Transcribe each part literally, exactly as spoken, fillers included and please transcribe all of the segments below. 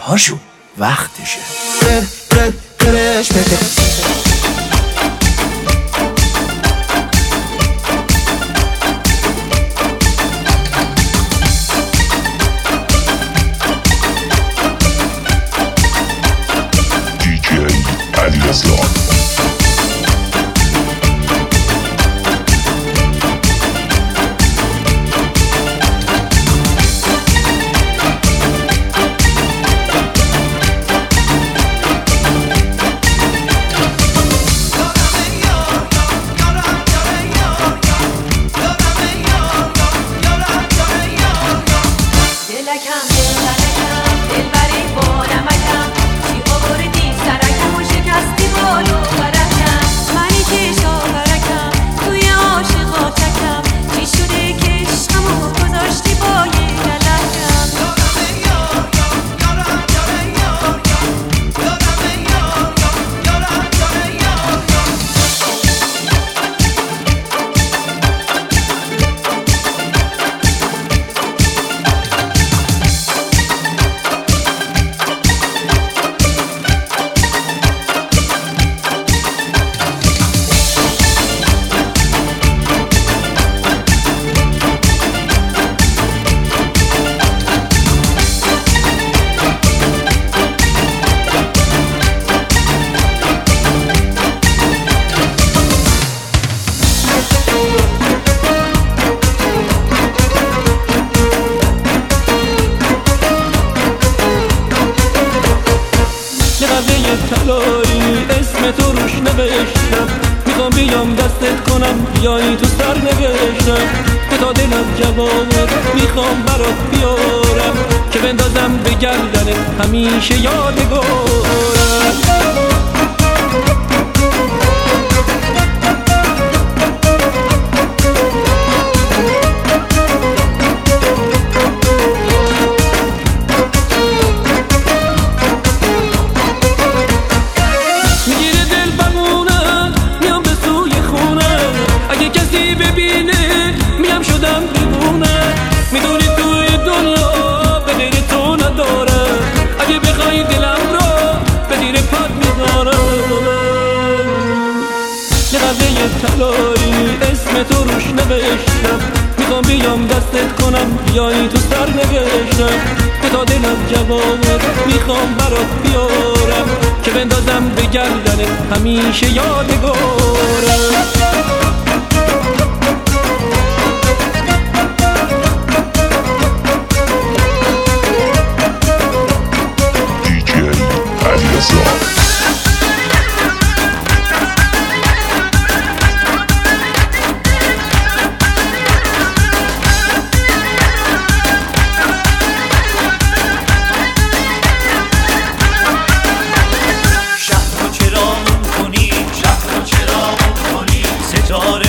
پاشو وقتشه. طلایی اسم تو روش نوشتم، میخوام بیام دستت کنم بیایی تو سر نوشتم، به تا دلم جوابت میخوام برات بیارم که بندازم به گردنت همیشه یادگارم. میدونی توی دنیا به غیر تو ندارم، اگه بخوای دلم رو به دیر پات میذارم. یه قبله طلایی اسم تو روش نوشتم، میخوام بیام دستت کنم بیایی تو سر نوشتم، به تا دلم جوابت میخوام برات بیارم که بندازم به گردنت همیشه یادگارم. شهر رو چرا کنی، شهر رو چرا کنی، ستاره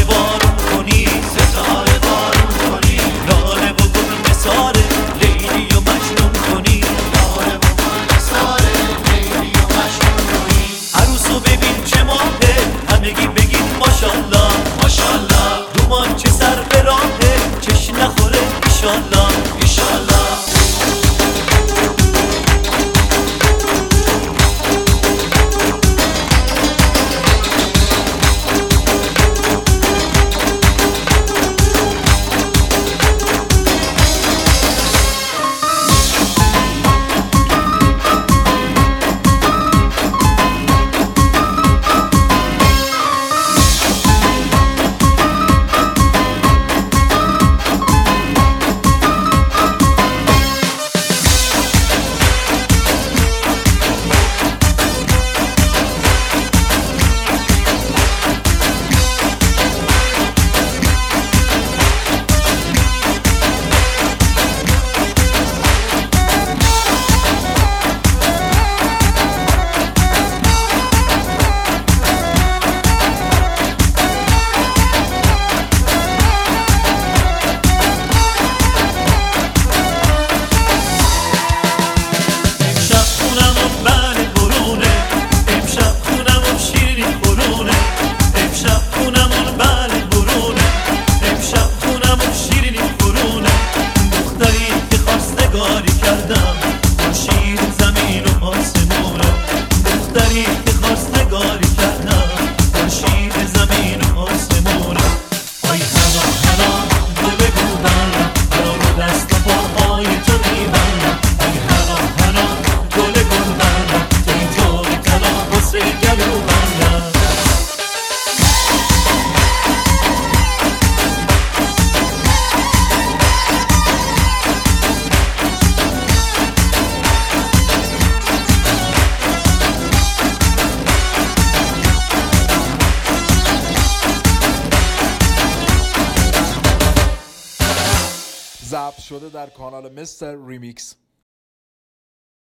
ضبط شده در کانال مستر ریمیکس.